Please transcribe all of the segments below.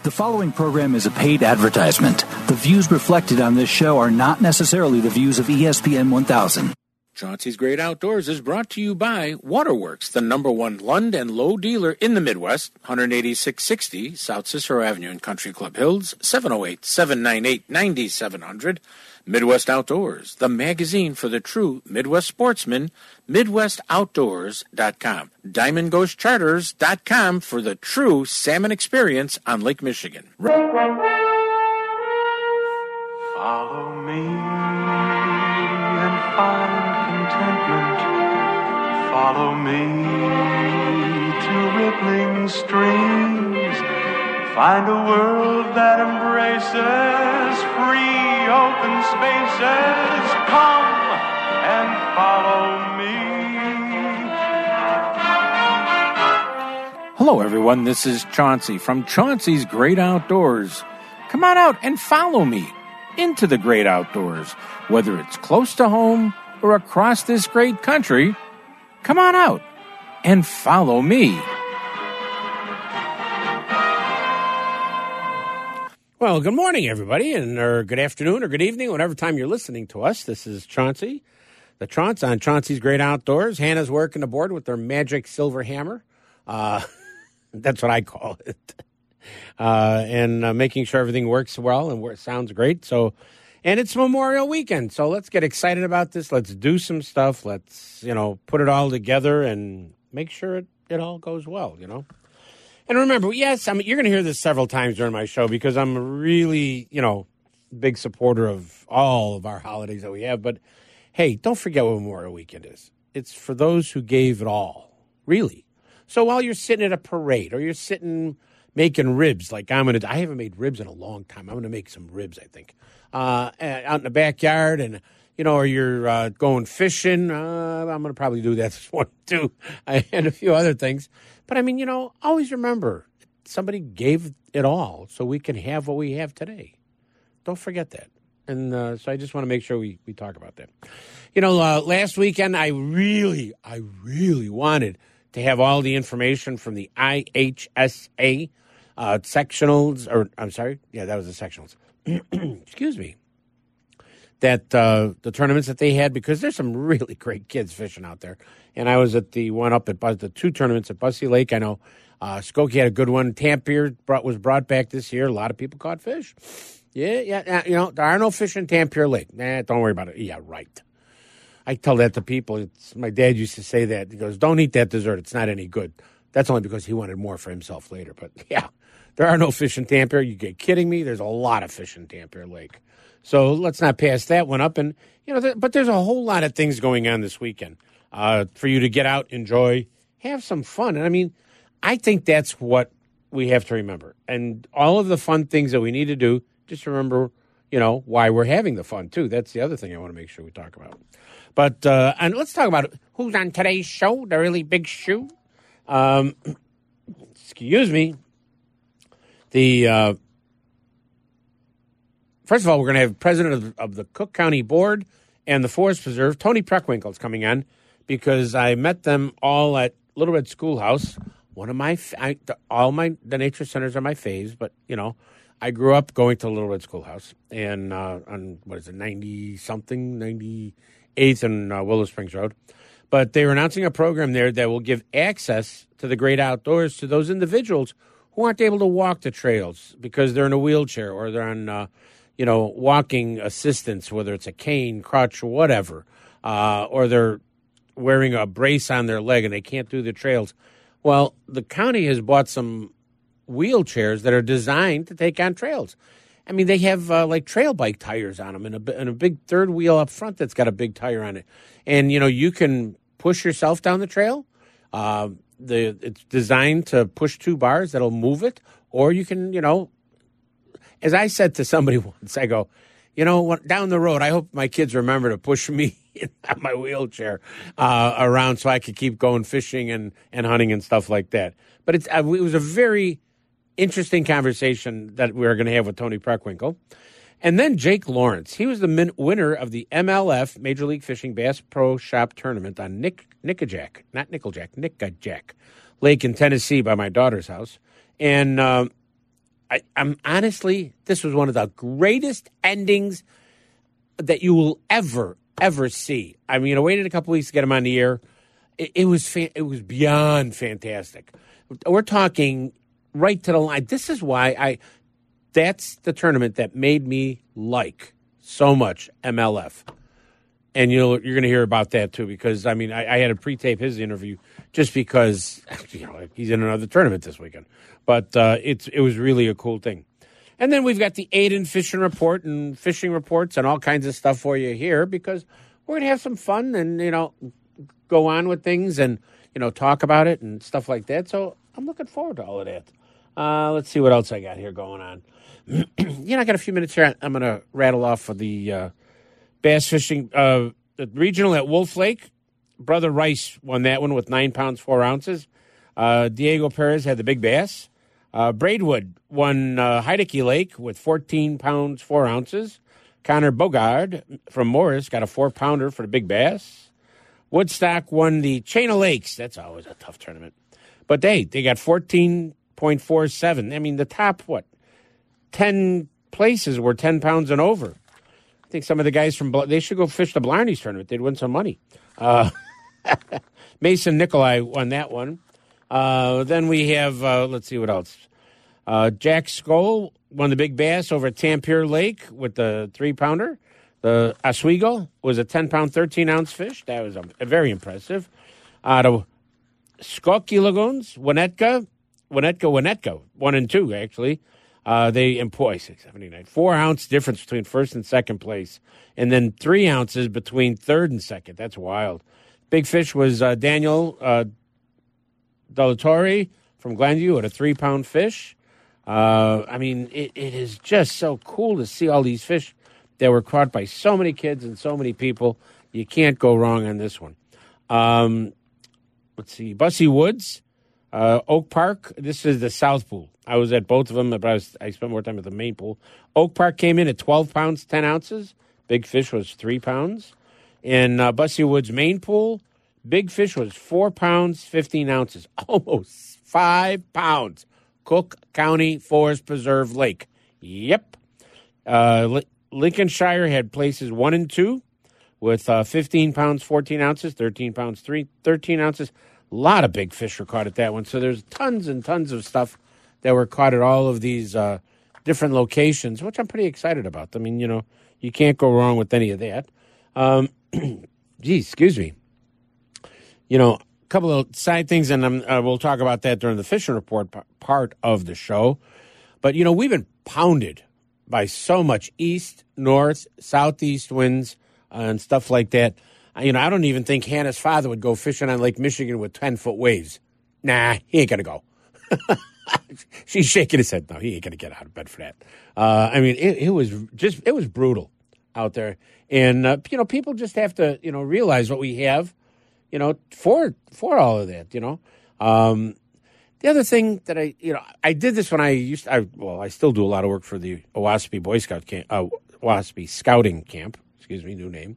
The following program is a paid advertisement. The views reflected on this show are not necessarily the views of ESPN 1000. Chauncey's Great Outdoors is brought to you by Waterworks, the #1 Lund and Lowe dealer in the Midwest, 18660 South Cicero Avenue in Country Club Hills, 708-798-9700. Midwest Outdoors, the magazine for the true Midwest sportsman, MidwestOutdoors.com. DiamondGhostCharters.com for the true salmon experience on Lake Michigan. Follow me and find contentment. Follow me to rippling streams. Find a world that embraces free open spaces. Come and follow me. Hello, everyone. This is Chauncey from Chauncey's Great Outdoors. Come on out and follow me into the great outdoors. Whether it's close to home or across this great country, come on out and follow me. Well, good morning, everybody, or good afternoon or good evening, whatever time you're listening to us. This is Chauncey, the Chaunce on Chauncey's Great Outdoors. Hannah's working the board with her magic silver hammer. That's what I call it. And making sure everything works well and sounds great. And it's Memorial Weekend, so let's get excited about this. Let's do some stuff. Let's, put it all together and make sure it all goes well, And remember, yes, you're going to hear this several times during my show because I'm a really, big supporter of all of our holidays that we have. But, hey, don't forget what Memorial Weekend is. It's for those who gave it all, really. So while you're sitting at a parade or you're sitting making ribs, like I haven't made ribs in a long time. I'm going to make some ribs, I think, out in the backyard and, or you're going fishing. I'm going to probably do that this morning, too, and a few other things. But, always remember, somebody gave it all so we can have what we have today. Don't forget that. And so I just want to make sure we talk about that. Last weekend, I really wanted to have all the information from the IHSA sectionals, that was the sectionals. Excuse me. That the tournaments that they had, because there's some really great kids fishing out there. And I was at the one up at the two tournaments at Bussey Lake. I know Skokie had a good one. Tampier was brought back this year. A lot of people caught fish. Yeah. There are no fish in Tampier Lake. Don't worry about it. Yeah, right. I tell that to people. My dad used to say that. He goes, don't eat that dessert. It's not any good. That's only because he wanted more for himself later. But, yeah, there are no fish in Tampier. You get kidding me? There's a lot of fish in Tampier Lake. So let's not pass that one up. And, but there's a whole lot of things going on this weekend for you to get out, enjoy, have some fun. And, I think that's what we have to remember. And all of the fun things that we need to do, just remember, why we're having the fun, too. That's the other thing I want to make sure we talk about. But and let's talk about who's on today's show, the really big shoe. Excuse me. First of all, we're going to have president of the Cook County Board and the Forest Preserve, Tony Preckwinkle, is coming on because I met them all at Little Red Schoolhouse. One of the nature centers are my faves, but I grew up going to Little Red Schoolhouse and on 90-something, 98th and Willow Springs Road. But they were announcing a program there that will give access to the great outdoors to those individuals who aren't able to walk the trails because they're in a wheelchair or they're on, walking assistance, whether it's a cane, crutch, or whatever, or they're wearing a brace on their leg and they can't do the trails. Well, the county has bought some wheelchairs that are designed to take on trails. They have like trail bike tires on them and a big third wheel up front that's got a big tire on it. And, you can push yourself down the trail. It's designed to push two bars that'll move it. Or you can, as I said to somebody once, I go, down the road, I hope my kids remember to push me in my wheelchair around so I could keep going fishing and hunting and stuff like that. But it was a very interesting conversation that we were going to have with Tony Preckwinkle. And then Jake Lawrence. He was the winner of the MLF, Major League Fishing Bass Pro Shop Tournament on Nickajack Lake in Tennessee by my daughter's house. And I I'm honestly, this was one of the greatest endings that you will ever see. I mean, I waited a couple weeks to get him on the air. It was beyond fantastic. We're talking right to the line. This is why that's the tournament that made me like so much MLF. And you're going to hear about that too, because I mean, I had to pre-tape his interview just because he's in another tournament this weekend. But it was really a cool thing. And then we've got the Aiden Fishing Report and fishing reports and all kinds of stuff for you here, because we're going to have some fun and go on with things and talk about it and stuff like that. So I'm looking forward to all of that. Let's see what else I got here going on. I got a few minutes here. I'm going to rattle off of the bass fishing, the regional at Wolf Lake. Brother Rice won that one with 9 pounds, 4 ounces. Diego Perez had the big bass. Braidwood won Heideke Lake with 14 pounds, 4 ounces. Connor Bogard from Morris got a 4-pounder for the big bass. Woodstock won the Chain of Lakes. That's always a tough tournament. But they got 14.47. I mean, the top, 10 places were 10 pounds and over. I think some of the guys they should go fish the Blarney's tournament. They'd win some money. Mason Nikolai won that one. Then we have, let's see what else. Jack Skoll won the big bass over at Tampier Lake with the 3-pounder. The Oswego was a 10-pound, 13-ounce fish. That was very impressive. Out of Skokie Lagoons, Winnetka, 1 and 2, actually. They employ 679. 4-ounce difference between first and second place. And then 3 ounces between third and second. That's wild. Big fish was Daniel Delatorre from Glenview at a 3-pound fish. I mean, it is just so cool to see all these fish that were caught by so many kids and so many people. You can't go wrong on this one. Let's see. Bussy Woods, Oak Park. This is the South Pool. I was at both of them, but I spent more time at the main pool. Oak Park came in at 12 pounds, 10 ounces. Big fish was 3 pounds. In Bussy Woods main pool, big fish was 4 pounds, 15 ounces. Almost 5 pounds. Cook County Forest Preserve Lake. Yep. Lincolnshire had places 1 and 2 with 15 pounds, 14 ounces, 13 pounds, 13 ounces. A lot of big fish were caught at that one. So there's tons and tons of stuff that were caught at all of these different locations, which I'm pretty excited about. I mean, you can't go wrong with any of that. Excuse me. A couple of side things, and we'll talk about that during the fishing report part of the show. But, we've been pounded by so much east, north, southeast winds and stuff like that. I don't even think Hannah's father would go fishing on Lake Michigan with 10-foot waves. Nah, he ain't going to go. She's shaking his head. No, he ain't going to get out of bed for that. I mean, it was brutal out there. And, people just have to, realize what we have, for all of that, The other thing that I did this when I still do a lot of work for the Owaspee Boy Scout camp, Owaspee Scouting Camp, new name.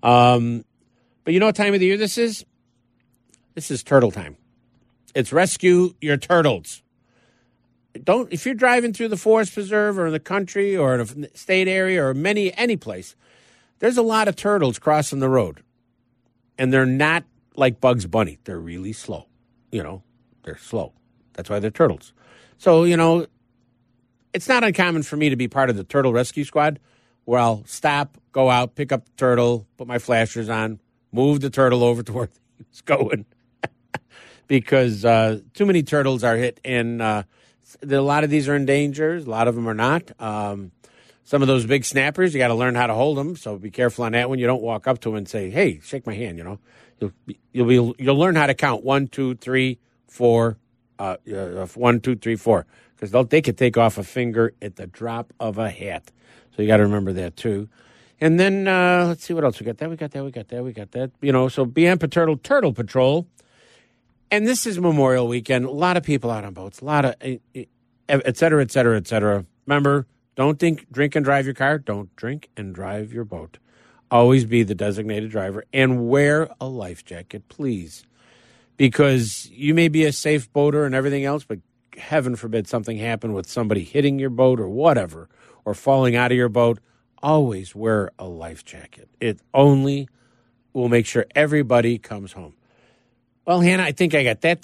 But you know what time of the year this is? This is turtle time. It's rescue your turtles. If you're driving through the forest preserve or in the country or in a state area or any place, there's a lot of turtles crossing the road. And they're not like Bugs Bunny. They're really slow. They're slow. That's why they're turtles. So, it's not uncommon for me to be part of the turtle rescue squad where I'll stop, go out, pick up the turtle, put my flashers on, move the turtle over to where he was going. Because too many turtles are hit, and a lot of these are in danger. A lot of them are not. Some of those big snappers, you got to learn how to hold them. So be careful on that one. You don't walk up to them and say, "Hey, shake my hand." You'll learn how to count 1, 2, 3, 4. 1, 2, 3, 4. Because they could take off a finger at the drop of a hat. So you got to remember that too. And then let's see what else we got. We got that. So BN Turtle Patrol. And this is Memorial Weekend. A lot of people out on boats. A lot of, et cetera, et cetera, et cetera. Remember, don't drink and drive your car. Don't drink and drive your boat. Always be the designated driver. And wear a life jacket, please. Because you may be a safe boater and everything else, but heaven forbid, something happened with somebody hitting your boat or whatever, or falling out of your boat, always wear a life jacket. It only will make sure everybody comes home. Well, Hannah, I think I got that,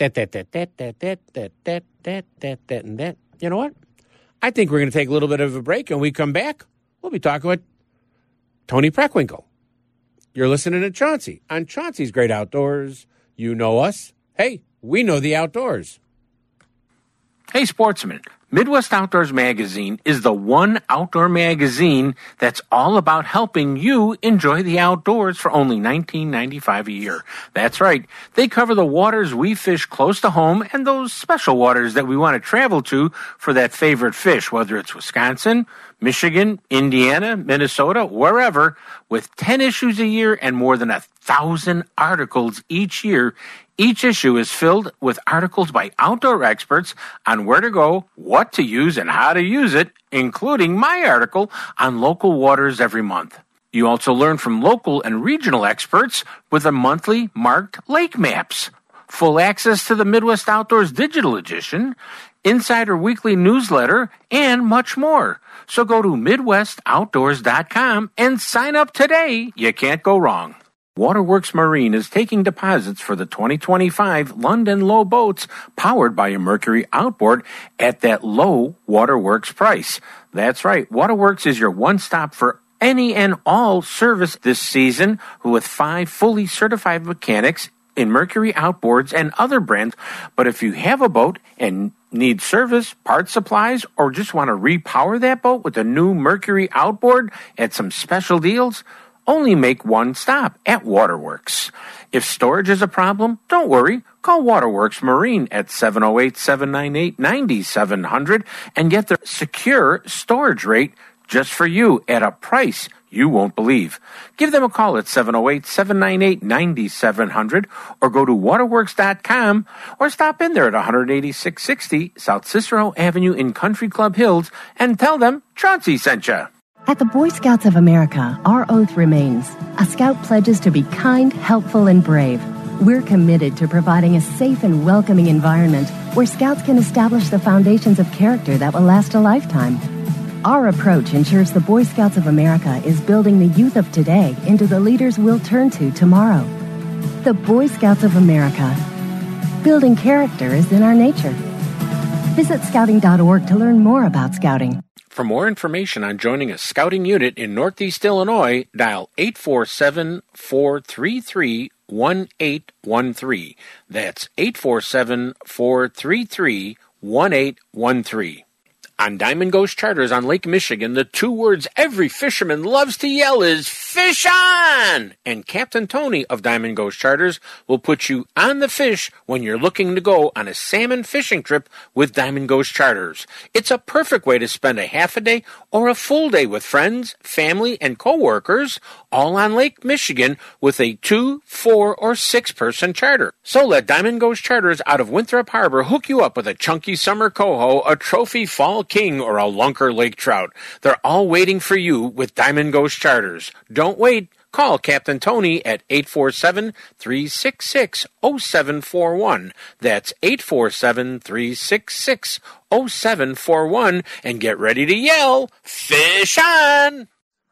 and that. You know what? I think we're going to take a little bit of a break, and when we come back, we'll be talking with Tony Preckwinkle. You're listening to Chauncey on Chauncey's Great Outdoors. You know us. Hey, we know the outdoors. Hey, sportsman, Midwest Outdoors Magazine is the one outdoor magazine that's all about helping you enjoy the outdoors for only $19.95 a year. That's right. They cover the waters we fish close to home and those special waters that we want to travel to for that favorite fish, whether it's Wisconsin, Michigan, Indiana, Minnesota, wherever, with 10 issues a year and more than 1,000 articles each year. Each issue is filled with articles by outdoor experts on where to go, what to use, and how to use it, including my article on local waters every month. You also learn from local and regional experts with a monthly marked lake maps, full access to the Midwest Outdoors Digital Edition, Insider Weekly newsletter, and much more. So go to MidwestOutdoors.com and sign up today. You can't go wrong. Waterworks Marine is taking deposits for the 2025 London Low boats powered by a Mercury outboard at that low Waterworks price. That's right. Waterworks is your one-stop for any and all service this season with 5 fully certified mechanics in Mercury outboards and other brands. But if you have a boat and need service, parts supplies, or just want to repower that boat with a new Mercury outboard at some special deals, only make one stop at Waterworks. If storage is a problem, don't worry. Call Waterworks Marine at 708-798-9700 and get the secure storage rate just for you at a price you won't believe. Give them a call at 708-798-9700 or go to waterworks.com or stop in there at 18660 South Cicero Avenue in Country Club Hills and tell them Chauncey sent you. At the Boy Scouts of America, our oath remains. A scout pledges to be kind, helpful, and brave. We're committed to providing a safe and welcoming environment where scouts can establish the foundations of character that will last a lifetime. Our approach ensures the Boy Scouts of America is building the youth of today into the leaders we'll turn to tomorrow. The Boy Scouts of America. Building character is in our nature. Visit scouting.org to learn more about scouting. For more information on joining a scouting unit in Northeast Illinois, dial 847-433-1813. That's 847-433-1813. On Diamond Ghost Charters on Lake Michigan, the 2 words every fisherman loves to yell is, "Fish on!" And Captain Tony of Diamond Ghost Charters will put you on the fish when you're looking to go on a salmon fishing trip with Diamond Ghost Charters. It's a perfect way to spend a half a day or a full day with friends, family, and co-workers, all on Lake Michigan with a 2, 4, or 6-person charter. So let Diamond Ghost Charters out of Winthrop Harbor hook you up with a chunky summer coho, a trophy fall king, or a lunker lake trout. They're all waiting for you with Diamond Ghost Charters. Don't wait. Call Captain Tony at 847-366-0741. That's 847-366-0741 and get ready to yell, "Fish on!"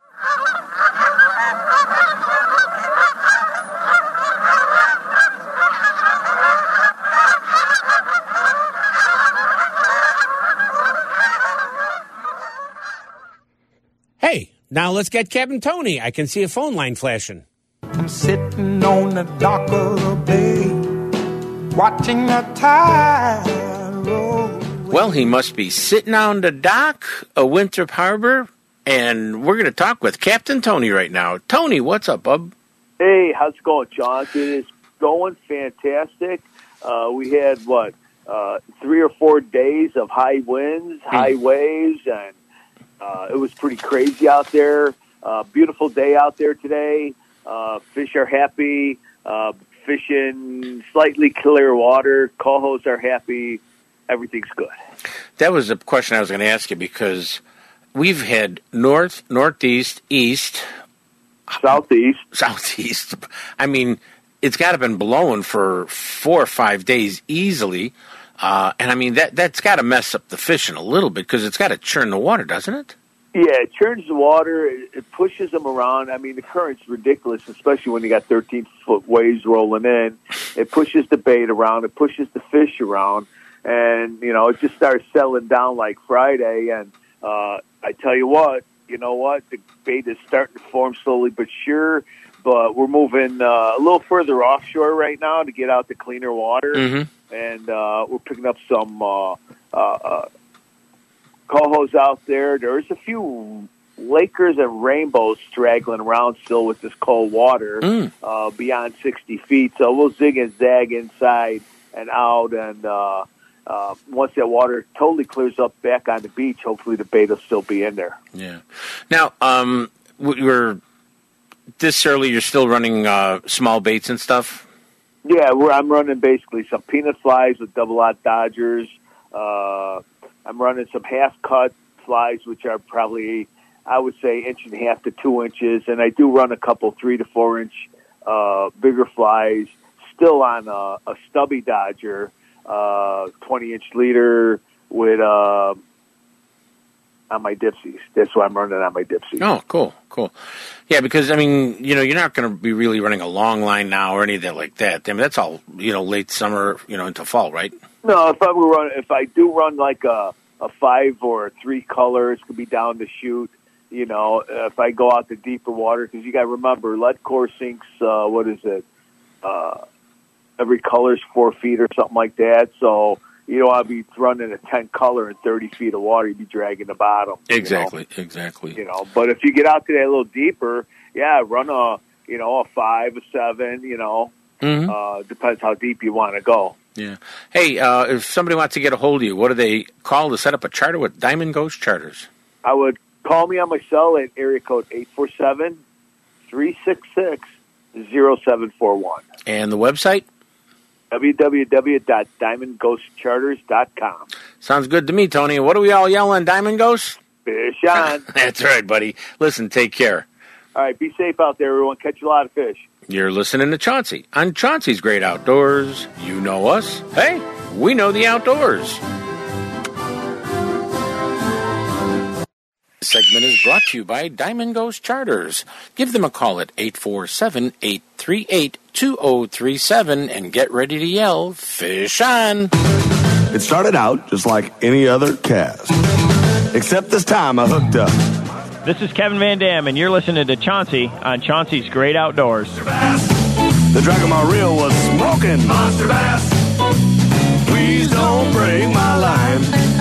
Hey, now let's get Captain Tony. I can see a phone line flashing. I'm sitting on the dock of the bay, watching the tide roll away. Well, he must be sitting on the dock of Winthrop Harbor, and we're going to talk with Captain Tony right now. Tony, what's up, bub? Hey, how's it going, John? It is going fantastic. We had, 3 or 4 days of high winds, high waves, and it was pretty crazy out there. Beautiful day out there today. Fish are happy. Fishing slightly clear water. Cohos are happy. Everything's good. That was a question I was going to ask you because we've had north, northeast, east, southeast. I mean, it's got to have been blowing for 4 or 5 days easily. And I mean, that's got to mess up the fishing a little bit because it's got to churn the water, doesn't it? Yeah, it churns the water. It pushes them around. I mean, the current's ridiculous, especially when you got 13-foot waves rolling in. It pushes the bait around. It pushes the fish around. And, it just starts settling down like Friday. And I tell you what, the bait is starting to form slowly but sure. But we're moving a little further offshore right now to get out the cleaner water. Mm-hmm. And we're picking up some cohos out there. There's a few Lakers and rainbows straggling around still with this cold water beyond 60 feet. So we'll zig and zag inside and out. And once that water totally clears up back on the beach, hopefully the bait will still be in there. Yeah. Now, we're this early, you're still running small baits and stuff? Yeah, I'm running basically some peanut flies with double-aught Dodgers. I'm running some half-cut flies, which are probably, I would say, 1.5 to 2 inches. And I do run a couple 3 to 4 inch bigger flies, still on a stubby Dodger, 20-inch leader with on my Dipsies. That's what I'm running on my Dipsies. Oh, cool. Yeah, because, I mean, you're not going to be really running a long line now or anything like that. I mean, that's all, late summer, into fall, right? No, if I do run like a 5 or a 3 color, it's going to be down to shoot. If I go out to deeper water, because you got to remember, lead core sinks, every color's 4 feet or something like that. So you don't want to be running a 10 color in 30 feet of water. You'd be dragging the bottom. Exactly. But if you get out to that a little deeper, yeah, run a 5, a 7, Mm-hmm. Depends how deep you want to go. Yeah. Hey, if somebody wants to get a hold of you, what do they call to set up a charter with Diamond Ghost Charters? I would call me on my cell at area code 847-366-0741. And the website? www.diamondghostcharters.com. Sounds good to me, Tony. What do we all yell on Diamond Ghost? Fish on. That's right, buddy. Listen, take care. All right, be safe out there, everyone. Catch a lot of fish. You're listening to Chauncey on Chauncey's Great Outdoors. You know us. Hey, we know the outdoors. This segment is brought to you by Diamond Ghost Charters. Give them a call at 847-838-2037 and get ready to yell, fish on. It started out just like any other cast, except this time I hooked up. This is Kevin Van Dam, and you're listening to Chauncey on Chauncey's Great Outdoors. The drag of my reel was smoking. Monster Bass, please don't break my line.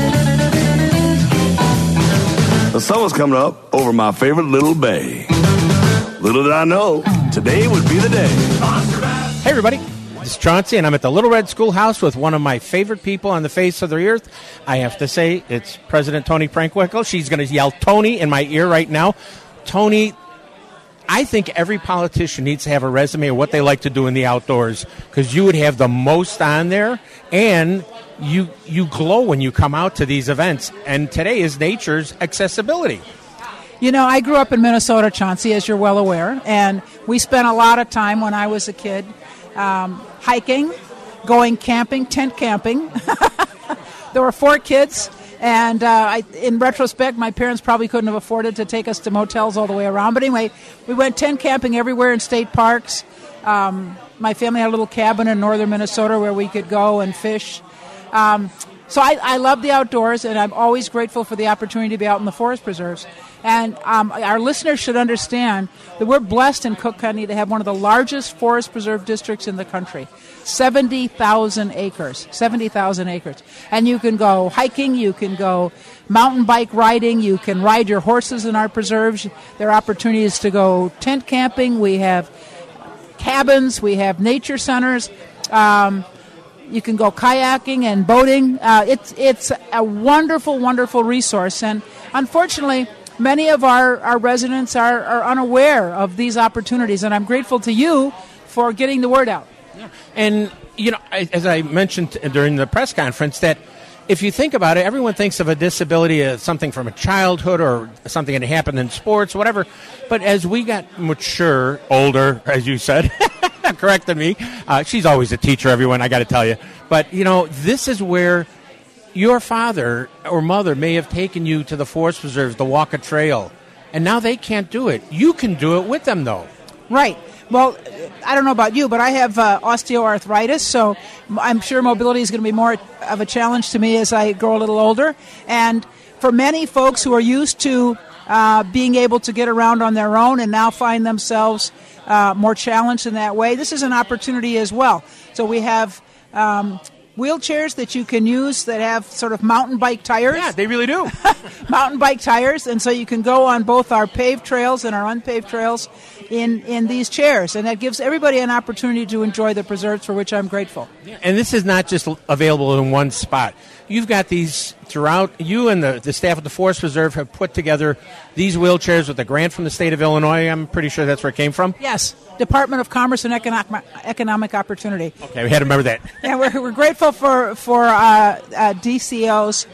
The sun was coming up over my favorite little bay. Little did I know, today would be the day. Hey, everybody. This is Chauncey, and I'm at the Little Red Schoolhouse with one of my favorite people on the face of the earth. I have to say, it's President Toni Prenkwinkle. She's going to yell Tony in my ear right now. Tony, I think every politician needs to have a resume of what they like to do in the outdoors, because you would have the most on there, and you glow when you come out to these events. And today is nature's accessibility. I grew up in Minnesota, Chauncey, as you're well aware, and we spent a lot of time when I was a kid hiking, going camping, tent camping. There were 4 kids, and in retrospect, my parents probably couldn't have afforded to take us to motels all the way around. But anyway, we went tent camping everywhere in state parks. My family had a little cabin in northern Minnesota where we could go and fish. So I love the outdoors, and I'm always grateful for the opportunity to be out in the forest preserves. And our listeners should understand that we're blessed in Cook County to have one of the largest forest preserve districts in the country. 70,000 acres. 70,000 acres. And you can go hiking, you can go mountain bike riding, you can ride your horses in our preserves. There are opportunities to go tent camping. We have cabins, we have nature centers. You can go kayaking and boating. It's a wonderful, wonderful resource. And unfortunately, many of our residents are unaware of these opportunities. And I'm grateful to you for getting the word out. Yeah. And, as I mentioned during the press conference, that if you think about it, everyone thinks of a disability as something from a childhood or something that happened in sports, whatever. But as we got mature, older, as you said, correcting me. She's always a teacher, everyone, I got to tell you. But, this is where your father or mother may have taken you to the forest preserves to walk a trail, and now they can't do it. You can do it with them, though. Right. Well, I don't know about you, but I have osteoarthritis, so I'm sure mobility is going to be more of a challenge to me as I grow a little older. And for many folks who are used to being able to get around on their own and now find themselves more challenged in that way, this is an opportunity as well. So we have wheelchairs that you can use that have sort of mountain bike tires. Yeah, they really do. Mountain bike tires, and so you can go on both our paved trails and our unpaved trails in these chairs, and that gives everybody an opportunity to enjoy the preserves, for which I'm grateful. Yeah, and this is not just available in one spot. You've got these throughout. You and the staff at the Forest Preserve have put together these wheelchairs with a grant from the state of Illinois. I'm pretty sure that's where it came from. Yes, Department of Commerce and Economic Opportunity. Okay, we had to remember that. Yeah, we're grateful for DCEO's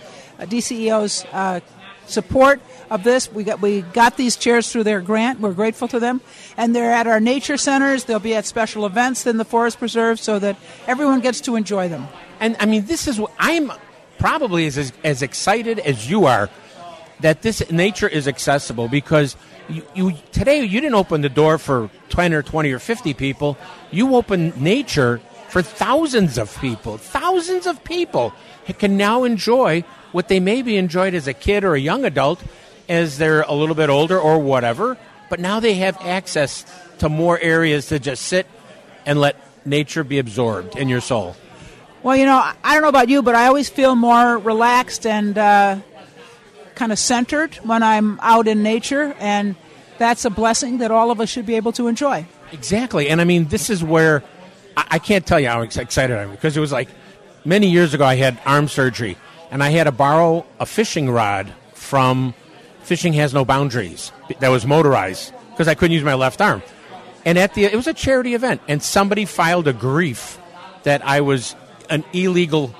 support of this. We got these chairs through their grant. We're grateful to them, and they're at our nature centers. They'll be at special events in the Forest Preserve, so that everyone gets to enjoy them. And I mean, this is what I'm probably as excited as you are that this nature is accessible, because you today you didn't open the door for 10 or 20 or 50 people. You open nature for thousands of people. Thousands of people can now enjoy what they maybe enjoyed as a kid or a young adult as they're a little bit older or whatever, but now they have access to more areas to just sit and let nature be absorbed in your soul. Well, I don't know about you, but I always feel more relaxed and kind of centered when I'm out in nature, and that's a blessing that all of us should be able to enjoy. Exactly. And I mean, this is where I can't tell you how excited I am, because it was like many years ago I had arm surgery, and I had to borrow a fishing rod from Fishing Has No Boundaries that was motorized, because I couldn't use my left arm. And it was a charity event, and somebody filed a grief that I was an illegal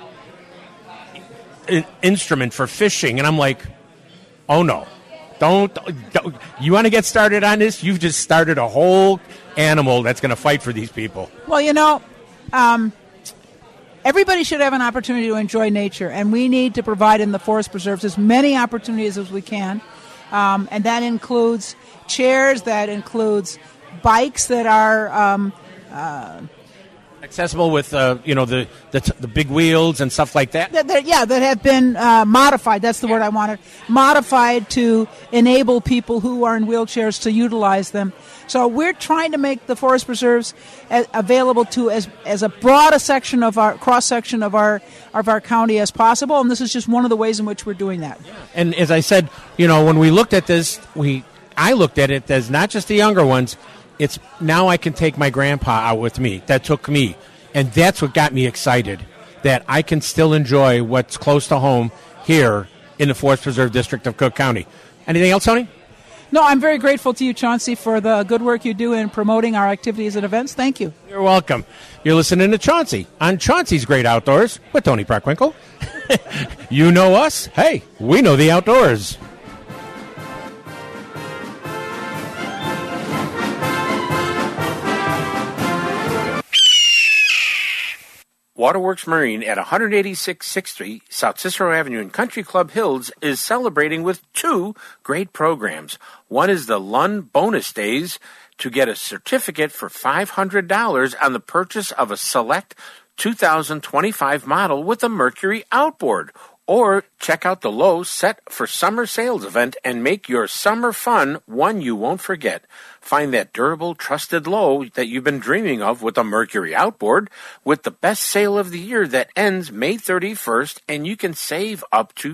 instrument for fishing, and I'm like, oh no, don't you want to get started on this? You've just started a whole animal that's going to fight for these people. Well, everybody should have an opportunity to enjoy nature, and we need to provide in the forest preserves as many opportunities as we can, and that includes chairs, that includes bikes that are accessible with the big wheels and stuff like that. That have been modified. That's the word I wanted. Modified to enable people who are in wheelchairs to utilize them. So we're trying to make the forest preserves available to as a broad a section of our cross section of our county as possible. And this is just one of the ways in which we're doing that. And as I said, when we looked at this, I looked at it as not just the younger ones. It's now I can take my grandpa out with me. That took me. And that's what got me excited, that I can still enjoy what's close to home here in the Forest Preserve District of Cook County. Anything else, Tony? No, I'm very grateful to you, Chauncey, for the good work you do in promoting our activities and events. Thank you. You're welcome. You're listening to Chauncey on Chauncey's Great Outdoors with Tony Preckwinkle. You know us. Hey, we know the outdoors. Waterworks Marine at 186 6th Street, South Cicero Avenue in Country Club Hills is celebrating with two great programs. One is the Lund Bonus Days to get a certificate for $500 on the purchase of a select 2025 model with a Mercury outboard. Or check out the Lowe's Set for Summer Sales event and make your summer fun one you won't forget. Find that durable, trusted low that you've been dreaming of with a Mercury outboard with the best sale of the year that ends May 31st, and you can save up to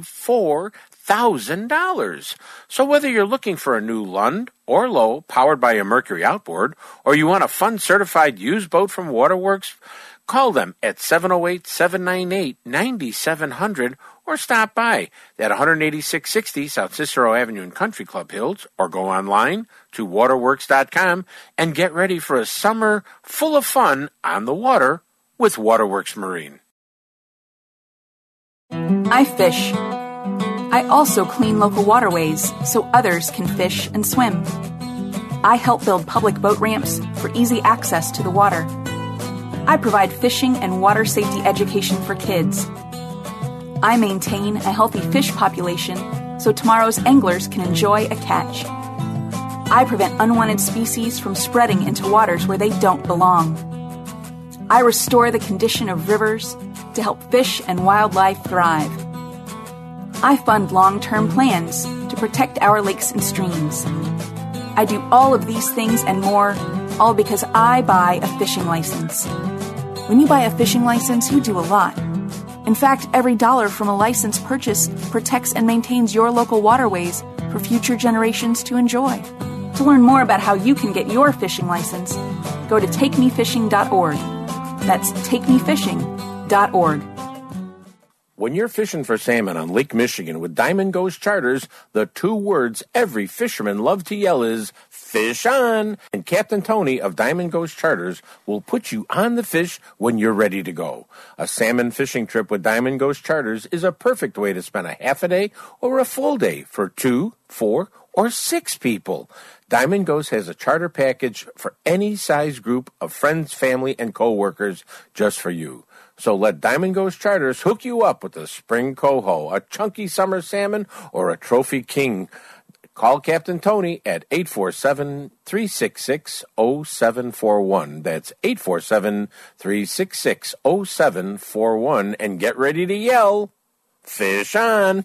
$4,000. So whether you're looking for a new Lund or Low powered by a Mercury outboard, or you want a fun certified used boat from Waterworks, call them at 708-798-9700 or stop by at 18660 South Cicero Avenue in Country Club Hills, or go online to waterworks.com and get ready for a summer full of fun on the water with Waterworks Marine. I fish. I also clean local waterways so others can fish and swim. I help build public boat ramps for easy access to the water. I provide fishing and water safety education for kids. I maintain a healthy fish population so tomorrow's anglers can enjoy a catch. I prevent unwanted species from spreading into waters where they don't belong. I restore the condition of rivers to help fish and wildlife thrive. I fund long-term plans to protect our lakes and streams. I do all of these things and more, all because I buy a fishing license. When you buy a fishing license, you do a lot. In fact, every dollar from a license purchase protects and maintains your local waterways for future generations to enjoy. To learn more about how you can get your fishing license, go to takemefishing.org. That's takemefishing.org. When you're fishing for salmon on Lake Michigan with Diamond Ghost Charters, the 2 words every fisherman loves to yell is, fish on! And Captain Tony of Diamond Ghost Charters will put you on the fish when you're ready to go. A salmon fishing trip with Diamond Ghost Charters is a perfect way to spend a half a day or a full day for 2, 4, or 6 people. Diamond Ghost has a charter package for any size group of friends, family, and co-workers just for you. So let Diamond Ghost Charters hook you up with a spring coho, a chunky summer salmon, or a trophy king. Call Captain Tony at 847-366-0741. That's 847-366-0741. And get ready to yell, fish on!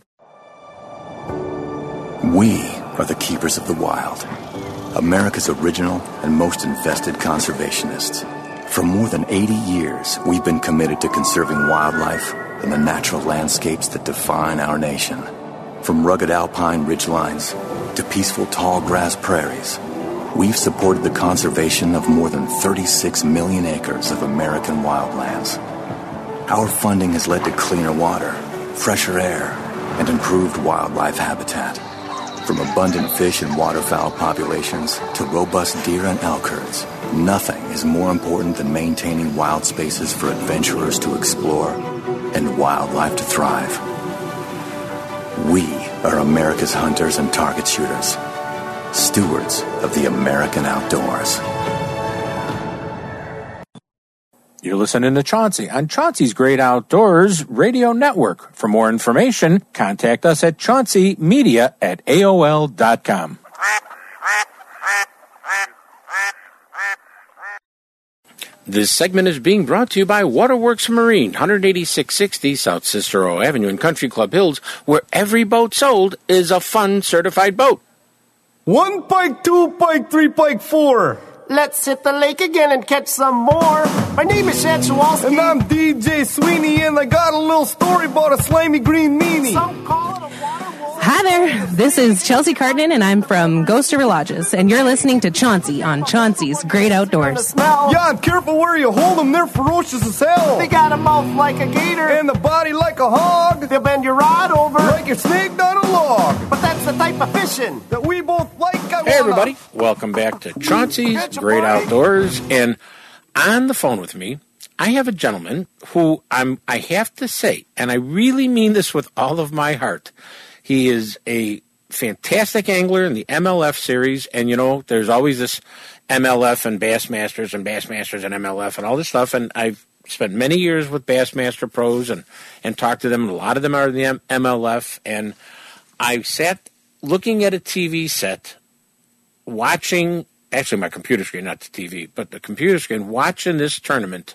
We are the keepers of the wild, America's original and most invested conservationists. For more than 80 years, we've been committed to conserving wildlife and the natural landscapes that define our nation. From rugged alpine ridgelines to peaceful tall grass prairies, we've supported the conservation of more than 36 million acres of American wildlands. Our funding has led to cleaner water, fresher air, and improved wildlife habitat. From abundant fish and waterfowl populations to robust deer and elk herds, nothing is more important than maintaining wild spaces for adventurers to explore and wildlife to thrive. We are America's hunters and target shooters, stewards of the American outdoors. You're listening to Chauncey on Chauncey's Great Outdoors Radio Network. For more information, contact us at chaunceymedia@aol.com. This segment is being brought to you by Waterworks Marine, 18660 South Cicero Avenue in Country Club Hills, where every boat sold is a fun certified boat. 1 pike, 2 pike, 3 pike, 4. Let's hit the lake again and catch some more. My name is Chad Chewalski. And I'm DJ Sweeney, and I got a little story about a slimy green meanie. Some call it a water wolf. Hi there, this is Chelsea Cardin, and I'm from Ghost River Lodges, and you're listening to Chauncey on Chauncey's Great Outdoors. Yeah, and careful where you hold them, they're ferocious as hell. They got a mouth like a gator. And a body like a hog. They'll bend your rod over. Like a snake down a log. But that's the type of fishing that we both like. Hey everybody, welcome back to Chauncey's Great Outdoors, and on the phone with me, I have a gentleman who I have to say, and I really mean this with all of my heart, he is a fantastic angler in the MLF series, and you know, there's always this MLF and Bassmasters and MLF and all this stuff, and I've spent many years with Bassmaster pros and talked to them, and a lot of them are in the MLF, and I sat looking at a TV set, watching, actually my computer screen, not the TV, but the computer screen, watching this tournament,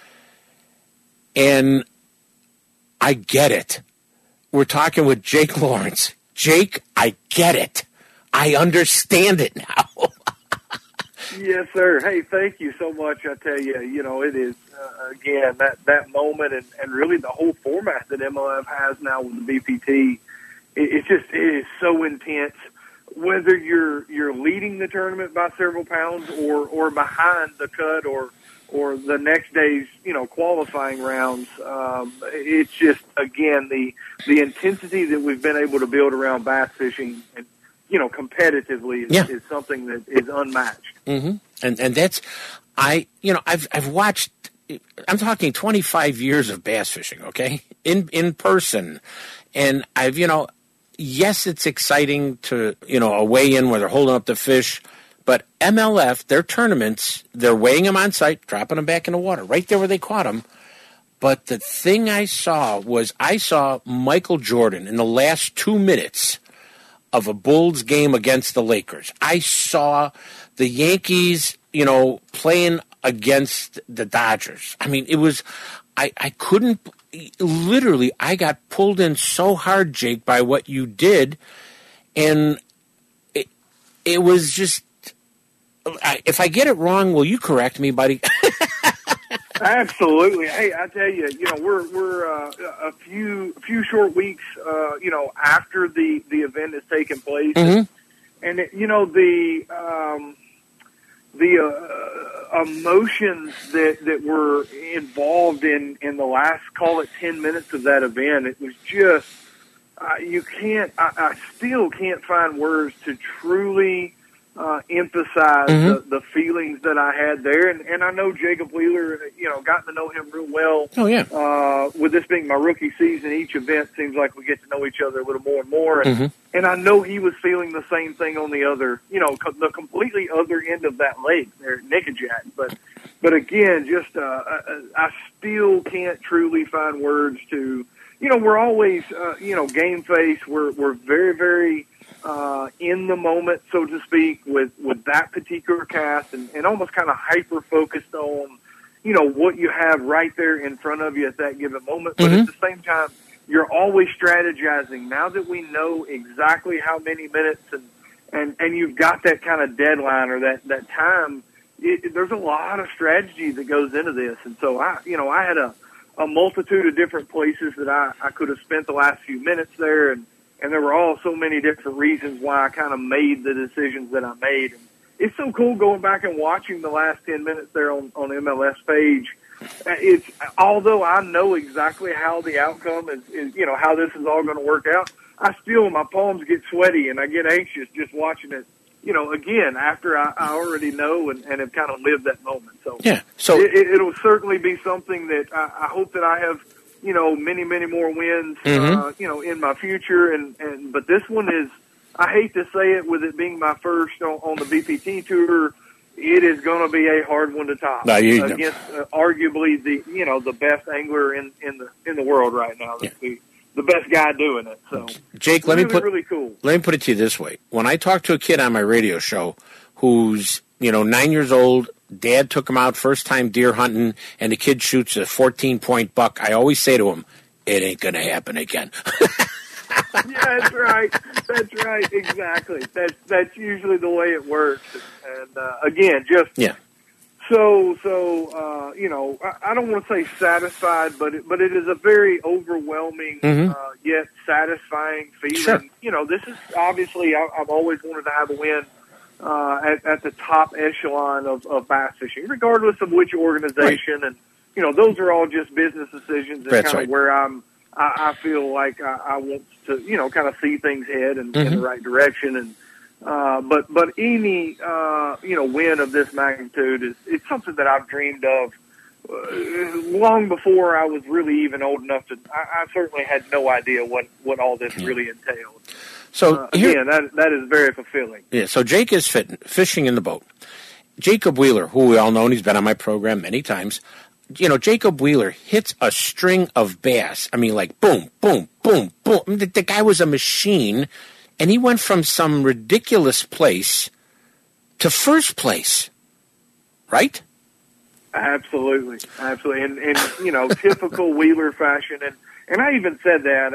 and I get it. We're talking with Jake Lawrence. Jake, I get it. I understand it now. Yes, sir. Hey, thank you so much. I tell you, you know, it is, again, that moment and really the whole format that MLF has now with the BPT, it is so intense. Whether you're leading the tournament by several pounds or behind the cut or the next day's, you know, qualifying rounds, it's just, again, the intensity that we've been able to build around bass fishing, and, you know, competitively is something that is unmatched. Mm-hmm. And that's, I've watched, I'm talking 25 years of bass fishing, okay, in person, and I've, you know, yes, it's exciting to, you know, a weigh-in where they're holding up the fish, But MLF, their tournaments, they're weighing them on site, dropping them back in the water, right there where they caught them. But the thing I saw Michael Jordan in the last 2 minutes of a Bulls game against the Lakers. I saw the Yankees, playing against the Dodgers. I mean, it was, I couldn't, literally, I got pulled in so hard, Jake, by what you did. And it was just, if I get it wrong, will you correct me, buddy? Absolutely. Hey, I tell you, we're a few short weeks, after the event has taken place, and the emotions that were involved in the last, call it 10 minutes of that event, it was just I still can't find words to truly emphasize the feelings that I had there. And I know Jacob Wheeler, gotten to know him real well. Oh, yeah. With this being my rookie season, each event seems like we get to know each other a little more and more. And I know he was feeling the same thing on the other, the completely other end of that lake there at Nickajack. But again, just I still can't truly find words to, we're always, game face. We're very, very in the moment, so to speak, with that particular cast, and almost kind of hyper focused on, what you have right there in front of you at that given moment. But at the same time, you're always strategizing. Now that we know exactly how many minutes and you've got that kind of deadline or that time, there's a lot of strategy that goes into this. And so I had a multitude of different places that I could have spent the last few minutes there, and there were all so many different reasons why I kind of made the decisions that I made. And it's so cool going back and watching the last 10 minutes there on MLS page. It's, although I know exactly how the outcome is how this is all going to work out, I still, my palms get sweaty and I get anxious just watching it, again, after I already know and have kind of lived that moment. So, yeah. So it'll certainly be something that I hope that I have, many, many more wins, in my future. But this one is, I hate to say it, with it being my first on the BPT tour, it is going to be a hard one to top against arguably the best angler in the world right now. The best guy doing it. So, Jake, really cool. Let me put it to you this way: when I talk to a kid on my radio show who's 9 years old, dad took him out first time deer hunting, and the kid shoots a 14-point buck, I always say to him, "It ain't going to happen again." Yeah, that's right. That's right. Exactly. That's usually the way it works. And again, just So I don't want to say satisfied, but it is a very overwhelming yet satisfying feeling. Sure. This is obviously I've always wanted to have a win at the top echelon of bass fishing, regardless of which organization, and those are all just business decisions and kind of where I feel like I want to kind of see things head in the right direction. And but any win of this magnitude it's something that I've dreamed of long before I was really even old enough to. I certainly had no idea what all this really entailed. So again, that is very fulfilling. Yeah. So Jake is fishing in the boat. Jacob Wheeler, who we all know, and he's been on my program many times. Jacob Wheeler hits a string of bass. I mean, like boom, boom, boom, boom. I mean, the guy was a machine, and he went from some ridiculous place to first place, right? Absolutely. And typical Wheeler fashion. And I even said that,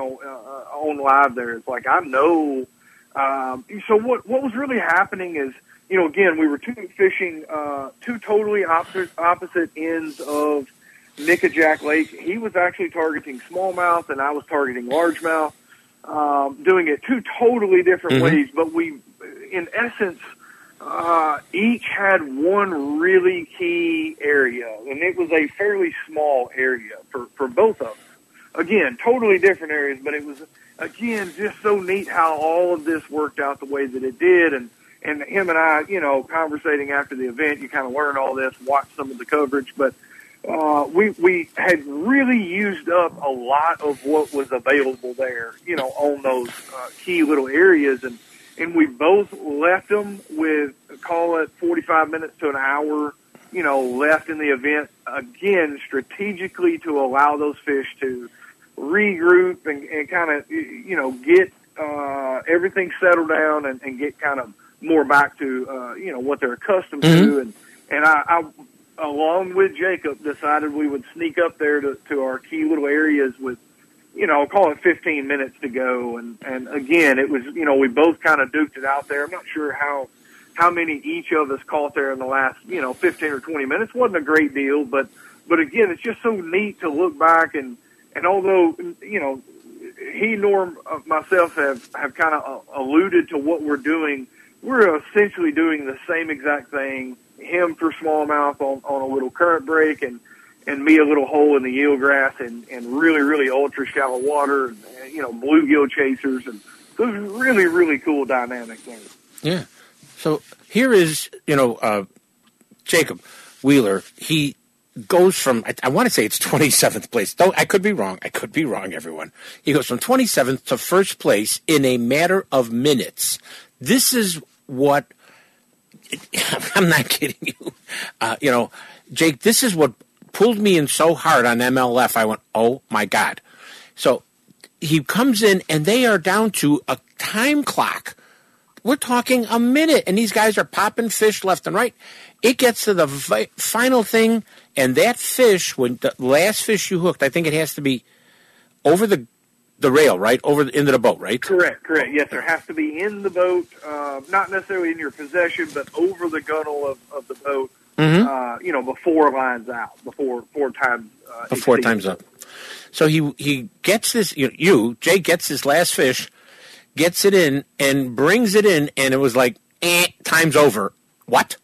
on live there. It's like, I know. So what was really happening is, again, we were fishing two totally opposite ends of Nickajack Lake. He was actually targeting smallmouth, and I was targeting largemouth, doing it two totally different ways. But we, in essence, each had one really key area, and it was a fairly small area for both of them. Again, totally different areas, but it was, again, just so neat how all of this worked out the way that it did. And him and I, conversating after the event, you kind of learn all this, watch some of the coverage. But we had really used up a lot of what was available there, on those key little areas. And and we both left them with, call it 45 minutes to an hour, left in the event, again, strategically to allow those fish to regroup and kind of, get everything settled down and get kind of more back to, what they're accustomed to. And I, along with Jacob, decided we would sneak up there to our key little areas with, call it 15 minutes to go. And again, it was, we both kind of duked it out there. I'm not sure how many each of us caught there in the last, 15 or 20 minutes. Wasn't a great deal, but again, it's just so neat to look back and although, he nor myself have kind of alluded to what we're doing, we're essentially doing the same exact thing. Him for smallmouth on a little current break and me a little hole in the eelgrass and really, really ultra shallow water and, bluegill chasers. And those are really, really cool dynamics there. Yeah. So here is, Jacob Wheeler. He goes from, I want to say it's 27th place. Though I could be wrong. Everyone. He goes from 27th to first place in a matter of minutes. This is what, I'm not kidding you. Jake, this is what pulled me in so hard on MLF. I went, oh my God. So he comes in and they are down to a time clock. We're talking a minute, and these guys are popping fish left and right. It gets to the final thing, and that fish, when the last fish you hooked, I think it has to be over the rail, right? Into the boat, right? Correct. Yes, there has to be in the boat, not necessarily in your possession, but over the gunnel of the boat, before lines out, before times before time's up. So he gets this, Jay gets his last fish, gets it in, and brings it in, and it was like, time's over. What?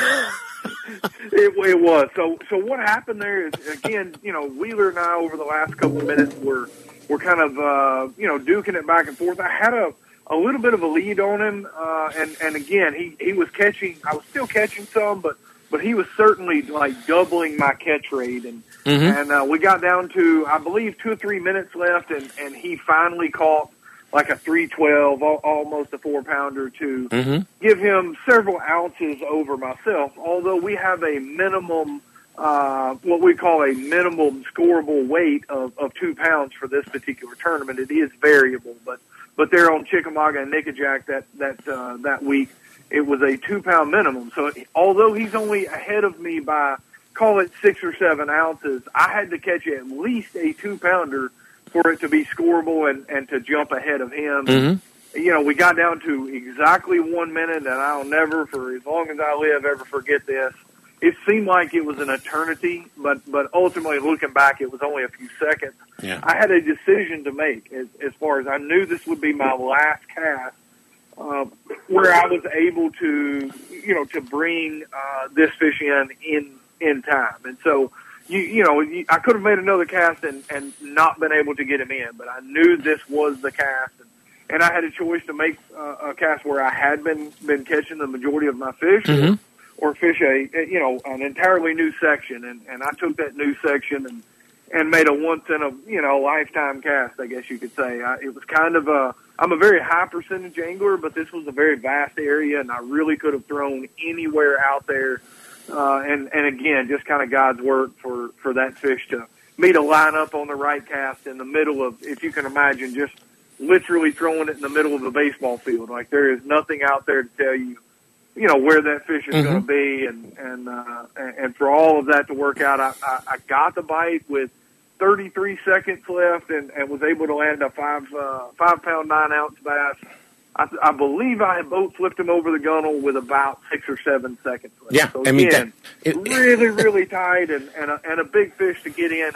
It was. So what happened there is, again, Wheeler and I over the last couple of minutes were kind of, duking it back and forth. I had a little bit of a lead on him, and again, he was catching, I was still catching some, but he was certainly like doubling my catch rate. And we got down to, I believe, 2 or 3 minutes left, and he finally caught like a 312, almost a 4-pounder to give him several ounces over myself, although we have a minimum, what we call a minimum scoreable weight of 2 pounds for this particular tournament. It is variable, but there on Chickamauga and Nickajack that week, it was a 2-pound minimum. So although he's only ahead of me by, call it 6 or 7 ounces, I had to catch at least a 2-pounder for it to be scoreable and to jump ahead of him. We got down to exactly 1 minute, and I'll never, for as long as I live, ever forget this. It seemed like it was an eternity, but ultimately looking back, it was only a few seconds. Yeah. I had a decision to make as far as I knew this would be my last cast, where I was able to, to bring this fish in time. And so, I could have made another cast and not been able to get him in, but I knew this was the cast, and I had a choice to make a cast where I had been catching the majority of my fish, or fish an entirely new section, and I took that new section and made a once in a lifetime cast, I guess you could say. It was kind of I'm a very high percentage angler, but this was a very vast area, and I really could have thrown anywhere out there. And again, just kind of God's work for that fish to me to line up on the right cast in the middle of, if you can imagine, just literally throwing it in the middle of a baseball field. Like there is nothing out there to tell you, where that fish is going to be, and for all of that to work out, I got the bite with 33 seconds left and was able to land a 5-pound 9-ounce bass. I believe I had boat flipped him over the gunnel with about 6 or 7 seconds left. Yeah, so again, really, really tight and a big fish to get in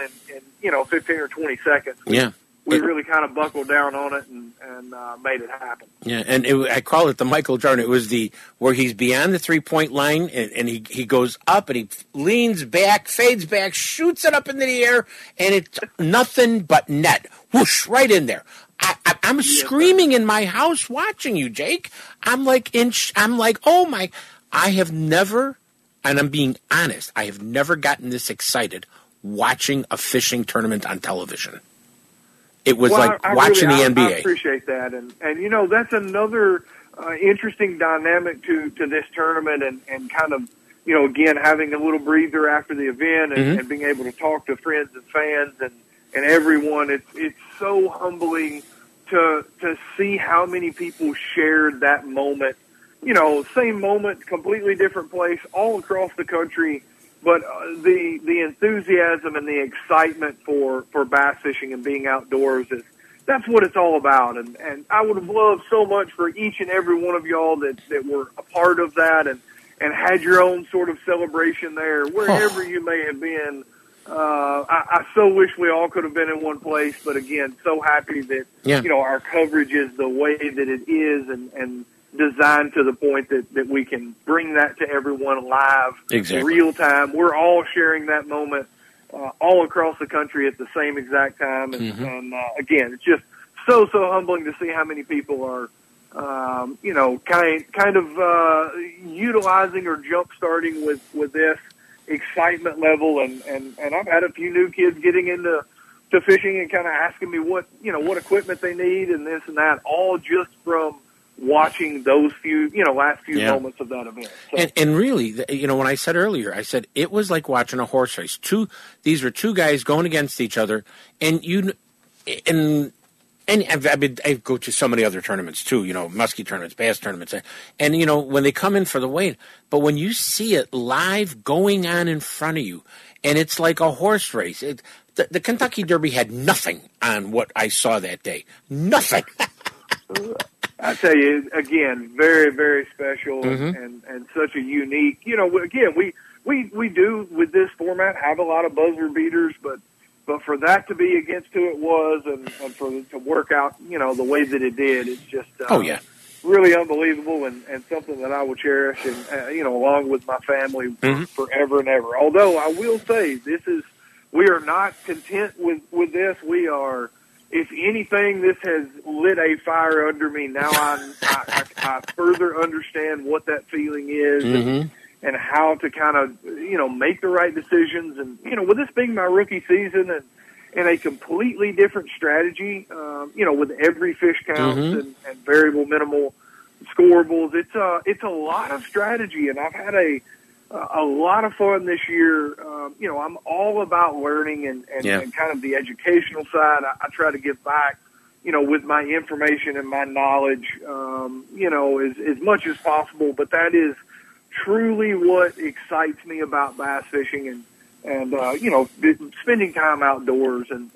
15 or 20 seconds. We really kind of buckled down on it and made it happen. Yeah, and I call it the Michael Jordan. It was where he's beyond the 3-point line and he goes up and he leans back, fades back, shoots it up into the air, and it's nothing but net. Whoosh, right in there. I'm screaming in my house watching you, Jake. I'm like, oh my, I have never, and I'm being honest, I have never gotten this excited watching a fishing tournament on television. It was watching the NBA. I appreciate that. And that's another interesting dynamic to this tournament, and kind of, again, having a little breather after the event, and being able to talk to friends and fans and everyone. It's so humbling to see how many people shared that moment. Same moment, completely different place, all across the country. But the enthusiasm and the excitement for bass fishing and being outdoors that's what it's all about. And I would have loved so much for each and every one of y'all that were a part of that and had your own sort of celebration there, wherever you may have been. I so wish we all could have been in one place, but again, so happy that, our coverage is the way that it is and designed to the point that we can bring that to everyone live, real time. We're all sharing that moment all across the country at the same exact time. And again, it's just so humbling to see how many people are, kind of utilizing or jump starting with this excitement level. And I've had a few new kids getting into fishing and kind of asking me what equipment they need and this and that, all just from watching those last few moments of that event. So. And really, when I said earlier, I said it was like watching a horse race. These were two guys going against each other, and I go to so many other tournaments too, muskie tournaments, bass tournaments, and when they come in for the weigh, but when you see it live going on in front of you, and it's like a horse race. The Kentucky Derby had nothing on what I saw that day. Nothing. I tell you, again, very, very special and such a unique, again, we do with this format have a lot of buzzer beaters, but for that to be against who it was and for it to work out, the way that it did, it's just, really unbelievable and something that I will cherish and, along with my family forever and ever. Although I will say we are not content with this. We are, if anything, this has lit a fire under me. Now I further understand what that feeling is and how to kind of, make the right decisions. And, with this being my rookie season and a completely different strategy, with every fish counts and variable minimal scorables, it's a lot of strategy. And I've had a lot of fun this year. I'm all about learning and kind of the educational side. I try to give back, with my information and my knowledge, as much as possible. But that is truly what excites me about bass fishing and spending time outdoors and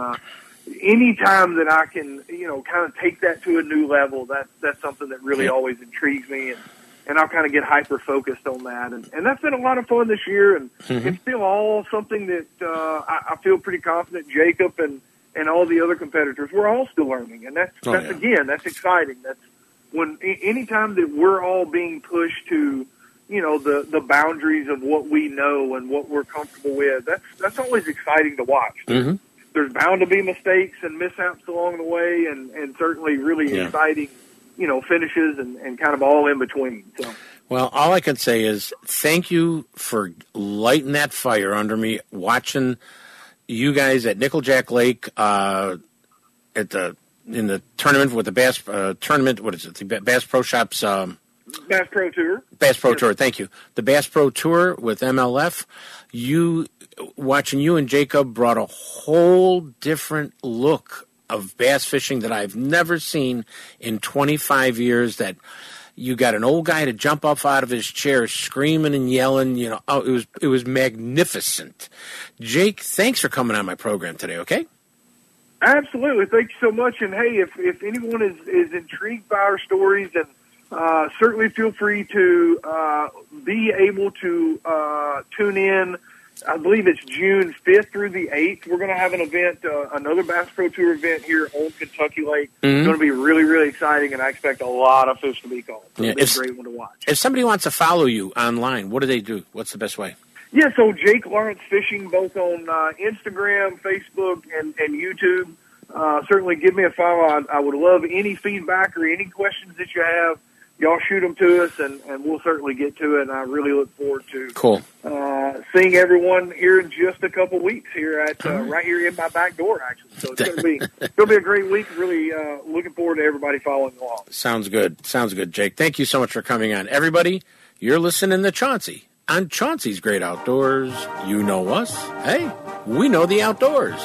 any time that I can, kind of take that to a new level, that's something that really always intrigues me. And I'll kind of get hyper-focused on that. And that's been a lot of fun this year. And it's still all something that I feel pretty confident Jacob and all the other competitors, we're all still learning. And that's again, that's exciting. That's when anytime that we're all being pushed to, the boundaries of what we know and what we're comfortable with, that's always exciting to watch. There's bound to be mistakes and mishaps along the way and certainly really exciting finishes and kind of all in between. So. Well, all I can say is thank you for lighting that fire under me, watching you guys at Nickeljack Lake in the tournament with the Bass tournament. What is it? The Bass Pro Shops. Bass Pro Tour. Bass Pro Tour. Thank you. The Bass Pro Tour with MLF. Watching you and Jacob brought a whole different look of bass fishing that I've never seen in 25 years. That you got an old guy to jump up out of his chair screaming and yelling, it was magnificent. Jake, thanks for coming on my program today, okay? Absolutely. Thank you so much. And hey, if anyone is intrigued by our stories, and certainly feel free to be able to tune in. I believe it's June 5th through the 8th. We're going to have an event, another Bass Pro Tour event here on Kentucky Lake. It's going to be really, really exciting, and I expect a lot of fish to be caught. So it's a great one to watch. If somebody wants to follow you online, what do they do? What's the best way? Yeah, so Jake Lawrence Fishing, both on Instagram, Facebook, and YouTube. Certainly give me a follow. I would love any feedback or any questions that you have. y'all shoot them to us, and we'll certainly get to it. And I really look forward to seeing everyone here in just a couple weeks here at right here in my back door, actually. So it's going to be a great week. Really looking forward to everybody following along. Sounds good. Sounds good, Jake. Thank you so much for coming on. Everybody, you're listening to Chauncey on Chauncey's Great Outdoors. You know us. Hey, we know the outdoors.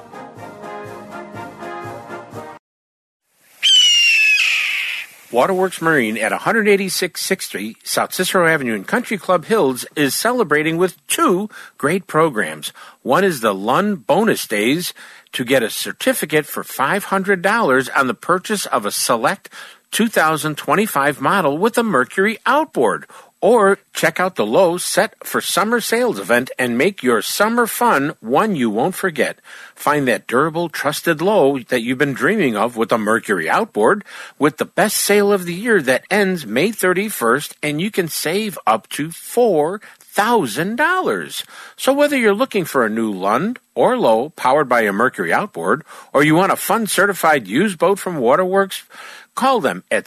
Waterworks Marine at 186 6th Street, South Cicero Avenue in Country Club Hills is celebrating with two great programs. One is the Lund Bonus Days to get a certificate for $500 on the purchase of a select 2025 model with a Mercury outboard. Or check out the Lowe's Set for Summer Sales event and make your summer fun one you won't forget. Find that durable, trusted Lowe that you've been dreaming of with a Mercury outboard with the best sale of the year that ends May 31st, and you can save up to $4,000. So whether you're looking for a new Lund or Lowe powered by a Mercury outboard, or you want a fun certified used boat from Waterworks, call them at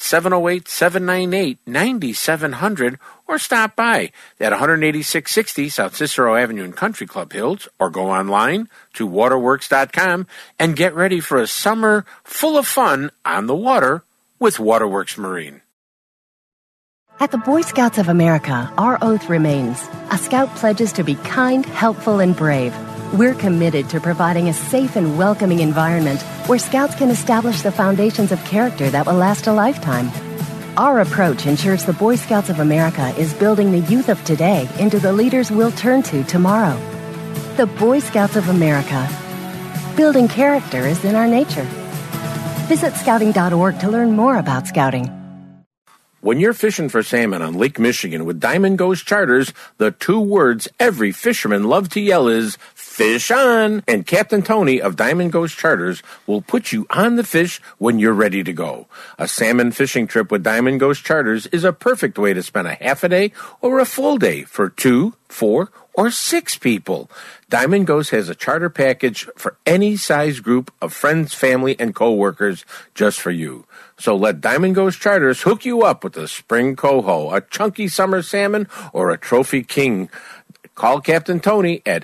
708-798-9700 or stop by at 18660 South Cicero Avenue in Country Club Hills, or go online to waterworks.com and get ready for a summer full of fun on the water with Waterworks Marine. At the Boy Scouts of America, our oath remains. A Scout pledges to be kind, helpful, and brave. We're committed to providing a safe and welcoming environment where Scouts can establish the foundations of character that will last a lifetime. Our approach ensures the Boy Scouts of America is building the youth of today into the leaders we'll turn to tomorrow. The Boy Scouts of America. Building character is in our nature. Visit scouting.org to learn more about Scouting. When you're fishing for salmon on Lake Michigan with Diamond Ghost Charters, the two words every fisherman loves to yell is, fish on! And Captain Tony of Diamond Ghost Charters will put you on the fish when you're ready to go. A salmon fishing trip with Diamond Ghost Charters is a perfect way to spend a half a day or a full day for 2, 4, or 6 people. Diamond Ghost has a charter package for any size group of friends, family, and co-workers just for you. So let Diamond Ghost Charters hook you up with a spring coho, a chunky summer salmon, or a trophy king. Call Captain Tony at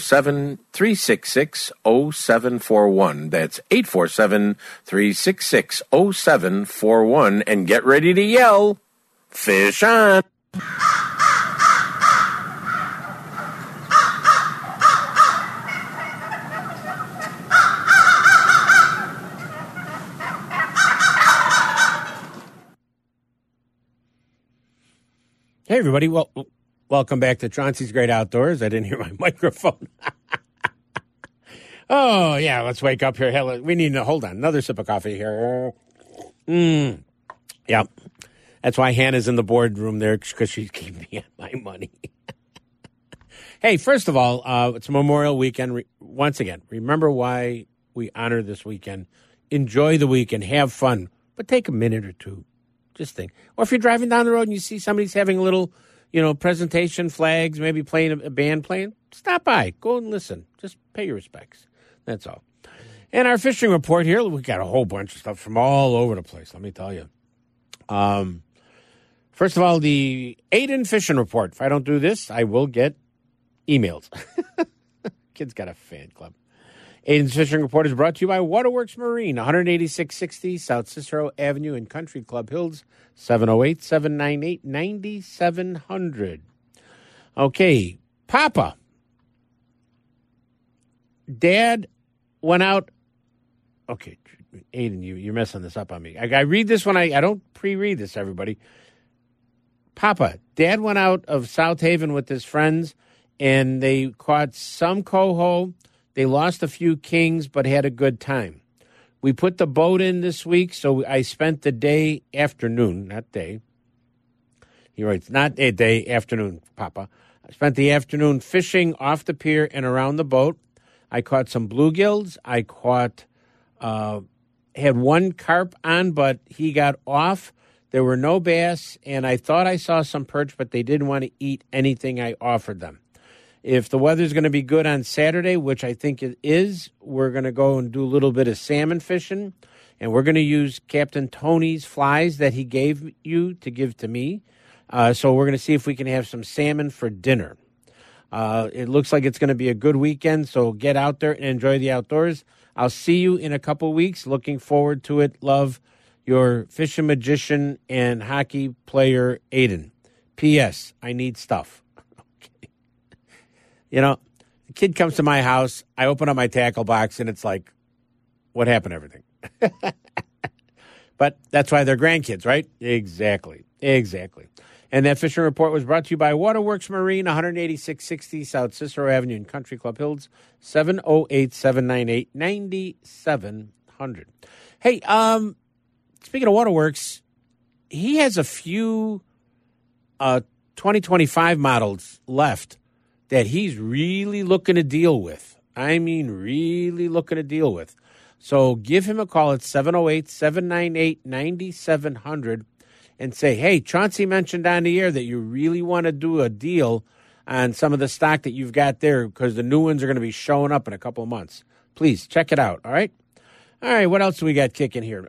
847-366-0741. That's 847-366-0741. And get ready to yell, fish on! Hey, everybody. Well, welcome back to Chauncey's Great Outdoors. I didn't hear my microphone. Oh, yeah, let's wake up here. Hell, we need to hold on. Another sip of coffee here. Yeah. That's why Hannah's in the boardroom there, because she's keeping me on my money. Hey, first of all, it's Memorial Weekend. Once again, remember why we honor this weekend. Enjoy the weekend. Have fun. But take a minute or two. Just think. Or if you're driving down the road and you see somebody's having a little, presentation, flags, maybe playing a band playing, stop by. Go and listen. Just pay your respects. That's all. And our fishing report here, we got a whole bunch of stuff from all over the place, let me tell you. First of all, the Aiden Fishing Report. If I don't do this, I will get emails. Kid's got a fan club. Aiden's Fishing Report is brought to you by Waterworks Marine, 18660 South Cicero Avenue in Country Club Hills, 708-798-9700. Okay, Papa. Dad went out. Okay, Aiden, you're messing this up on me. I read this when I don't pre-read this, everybody. Papa, Dad went out of South Haven with his friends, and they caught some coho. They lost a few kings, but had a good time. We put the boat in this week, so I spent the afternoon, not day. He writes, not a day, afternoon, Papa. I spent the afternoon fishing off the pier and around the boat. I caught some bluegills. I had one carp on, but he got off. There were no bass, and I thought I saw some perch, but they didn't want to eat anything I offered them. If the weather's going to be good on Saturday, which I think it is, we're going to go and do a little bit of salmon fishing. And we're going to use Captain Tony's flies that he gave you to give to me. So we're going to see if we can have some salmon for dinner. It looks like it's going to be a good weekend, so get out there and enjoy the outdoors. I'll see you in a couple weeks. Looking forward to it. Love, your fishing magician and hockey player, Aiden. P.S. I need stuff. Okay. You know, the kid comes to my house. I open up my tackle box, and it's like, what happened to everything? But that's why they're grandkids, right? Exactly. And that fishing report was brought to you by Waterworks Marine, 18660 South Cicero Avenue in Country Club Hills, 708-798-9700. Hey, speaking of Waterworks, he has a few 2025 models left that he's really looking to deal with. I mean, really looking to deal with. So give him a call at 708-798-9700 and say, hey, Chauncey mentioned on the air that you really want to do a deal on some of the stock that you've got there because the new ones are going to be showing up in a couple of months. Please check it out, all right? All right, what else do we got kicking here?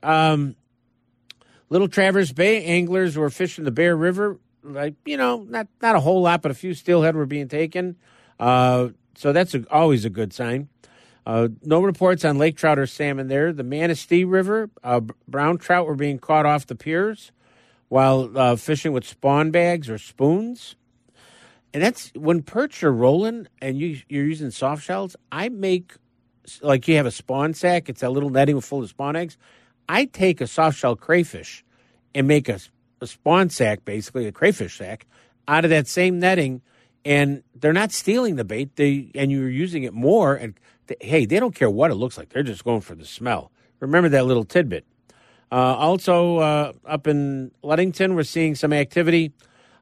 Little Traverse Bay anglers were fishing the Bear River. Like, you know, not a whole lot, but a few steelhead were being taken. So that's always a good sign. No reports on lake trout or salmon there. The Manistee River, brown trout were being caught off the piers while fishing with spawn bags or spoons. And that's when perch are rolling and you're using soft shells. I make, like you have a spawn sack. It's a little netting full of spawn eggs. I take a soft shell crayfish and make a spawn sack, basically a crayfish sack, out of that same netting. And they're not stealing the bait. And you're using it more. And hey, they don't care what it looks like. They're just going for the smell. Remember that little tidbit. Also, up in Ludington, we're seeing some activity.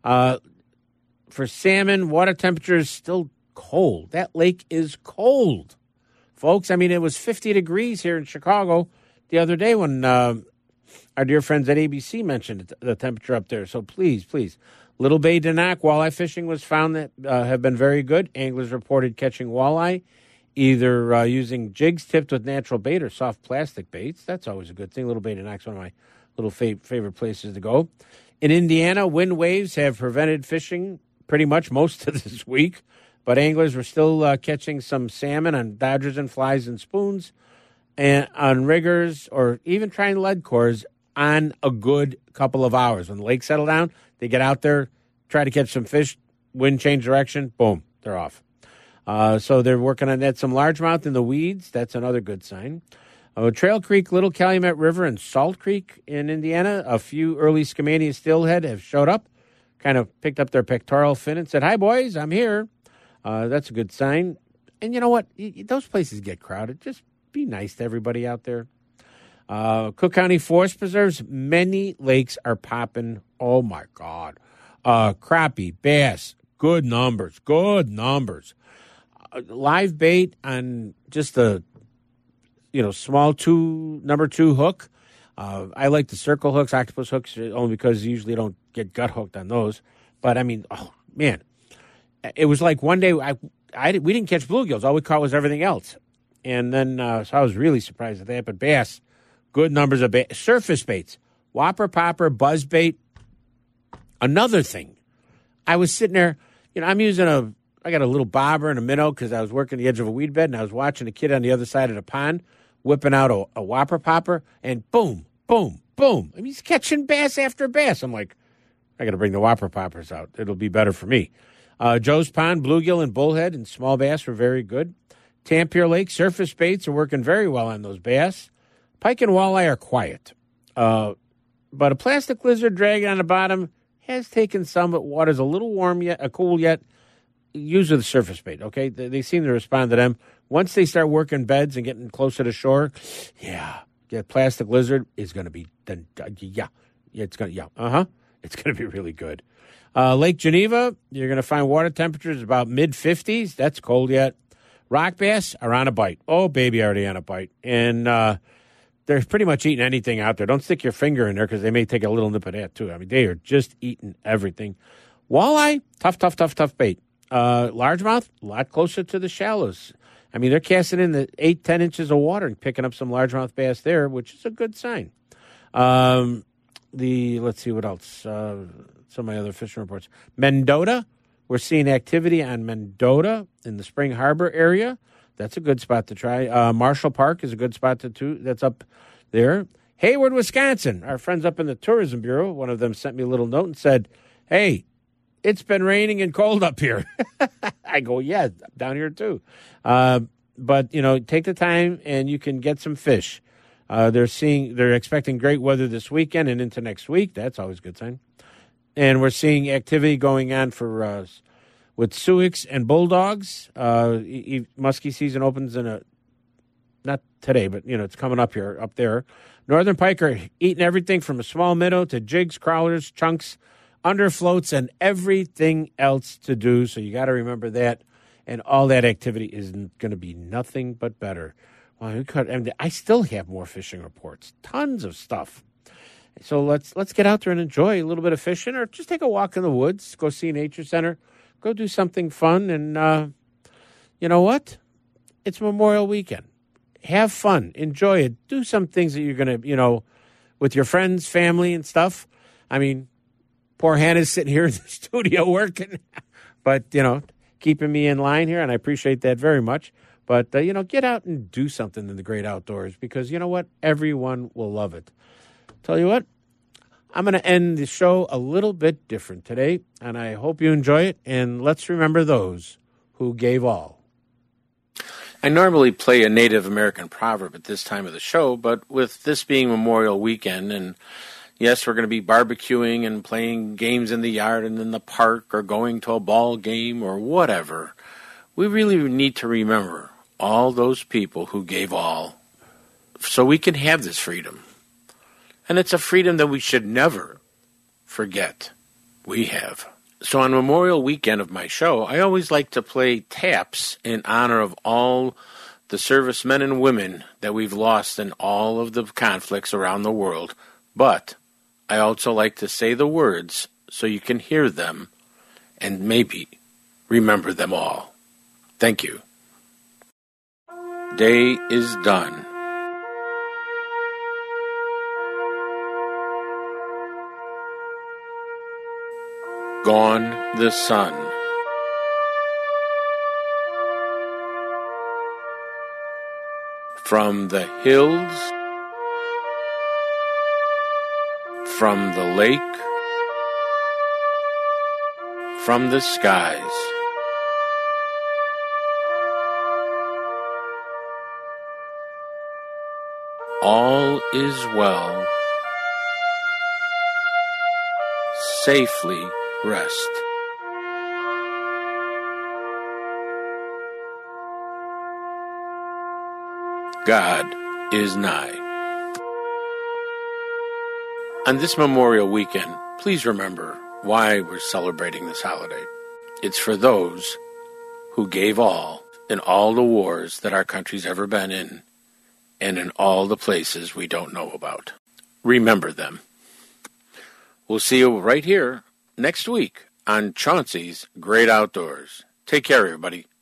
For salmon, water temperature is still cold. That lake is cold, folks. I mean, it was 50 degrees here in Chicago the other day when our dear friends at ABC mentioned the temperature up there. So please. Little Bay Denac walleye fishing was found that have been very good. Anglers reported catching walleye either using jigs tipped with natural bait or soft plastic baits. That's always a good thing. Little Bay Denac's one of my little favorite places to go. In Indiana, wind waves have prevented fishing pretty much most of this week, but anglers were still catching some salmon on dodgers and flies and spoons and on riggers or even trying lead cores on a good couple of hours. When the lake settled down, they get out there, try to catch some fish, wind change direction, boom, they're off. So they're working on that. Some largemouth in the weeds. That's another good sign. Trail Creek, Little Calumet River, and Salt Creek in Indiana. A few early Skamania steelhead have showed up, kind of picked up their pectoral fin and said, hi, boys, I'm here. That's a good sign. And you know what? Those places get crowded. Just be nice to everybody out there. Cook County Forest Preserves, many lakes are popping. Oh, my God. Crappie, bass, good numbers. Live bait on just a, small number 2 hook. I like the circle hooks, octopus hooks, only because you usually don't get gut hooked on those. But I mean, oh man, it was like one day we didn't catch bluegills. All we caught was everything else. And then so I was really surprised at that. But bass, good numbers of bass. Surface baits, whopper, popper, buzz bait. Another thing, I was sitting there, I'm using I got a little bobber and a minnow because I was working the edge of a weed bed and I was watching a kid on the other side of the pond whipping out a whopper popper and boom, boom, boom. I mean, he's catching bass after bass. I'm like, I got to bring the whopper poppers out. It'll be better for me. Joe's Pond, bluegill and bullhead and small bass were very good. Tampier Lake, surface baits are working very well on those bass. Pike and walleye are quiet. But a plastic lizard dragging on the bottom has taken some, but water's a little cool yet. Use of the surface bait, okay? They seem to respond to them. Once they start working beds and getting closer to shore, plastic lizard is going to be, it's going to be really good. Lake Geneva, you're going to find water temperatures about mid-50s. That's cold yet. Rock bass are on a bite. Oh, baby, already on a bite. And they're pretty much eating anything out there. Don't stick your finger in there because they may take a little nip of that, too. I mean, they are just eating everything. Walleye, tough bait. Largemouth, a lot closer to the shallows. I mean, they're casting in the 8-10 inches of water and picking up some largemouth bass there, which is a good sign. Let's see what else. Some of my other fishing reports. Mendota, we're seeing activity on Mendota in the Spring Harbor area. That's a good spot to try. Marshall Park is a good spot that's up there. Hayward, Wisconsin, our friends up in the Tourism Bureau, one of them sent me a little note and said, hey, it's been raining and cold up here. I go, yeah, down here too. But, take the time and you can get some fish. They're expecting great weather this weekend and into next week. That's always a good sign. And we're seeing activity going on with Suics and Bulldogs. Muskie season opens not today, but, it's coming up there. Northern pike are eating everything from a small minnow to jigs, crawlers, chunks, underfloats, and everything else to do. So you got to remember that. And all that activity is going to be nothing but better. Well, I still have more fishing reports, tons of stuff. So let's get out there and enjoy a little bit of fishing, or just take a walk in the woods, go see a nature center, go do something fun. And you know what? It's Memorial Weekend. Have fun. Enjoy it. Do some things that you're going to, with your friends, family, and stuff. I mean, poor Hannah's sitting here in the studio working, but, keeping me in line here, and I appreciate that very much. But, get out and do something in the great outdoors, because you know what? Everyone will love it. Tell you what, I'm going to end the show a little bit different today, and I hope you enjoy it. And let's remember those who gave all. I normally play a Native American proverb at this time of the show, but with this being Memorial Weekend, and yes, we're going to be barbecuing and playing games in the yard and in the park, or going to a ball game or whatever, we really need to remember all those people who gave all so we can have this freedom. And it's a freedom that we should never forget we have. So on Memorial Weekend of my show, I always like to play taps in honor of all the servicemen and women that we've lost in all of the conflicts around the world. But I also like to say the words so you can hear them and maybe remember them all. Thank you. Day is done. Gone the sun. From the hills, from the lake, from the skies, all is well. Safely rest. God is nigh. On this Memorial Weekend, please remember why we're celebrating this holiday. It's for those who gave all in all the wars that our country's ever been in, and in all the places we don't know about. Remember them. We'll see you right here next week on Chauncey's Great Outdoors. Take care, everybody.